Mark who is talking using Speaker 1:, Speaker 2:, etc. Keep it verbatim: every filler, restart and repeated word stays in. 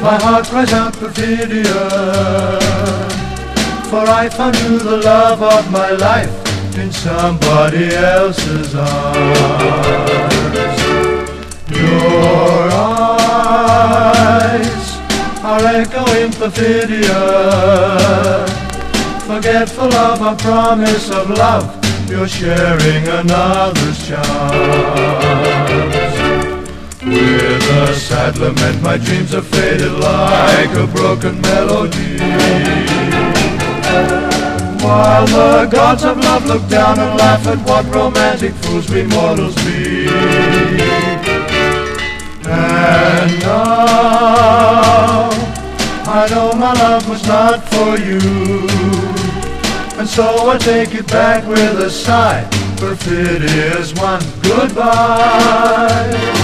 Speaker 1: My heart cries out perfidia, for I found you the love of my life in somebody else's arms. Your eyes are echoing perfidia, forgetful of a promise of love, you're sharing another's charms. With a sad lament my dreams are faded like a broken melody, while the gods of love look down and laugh at what romantic fools we mortals be. And now I know my love was not for you, and so I take it back with a sigh. Perfidious one, goodbye.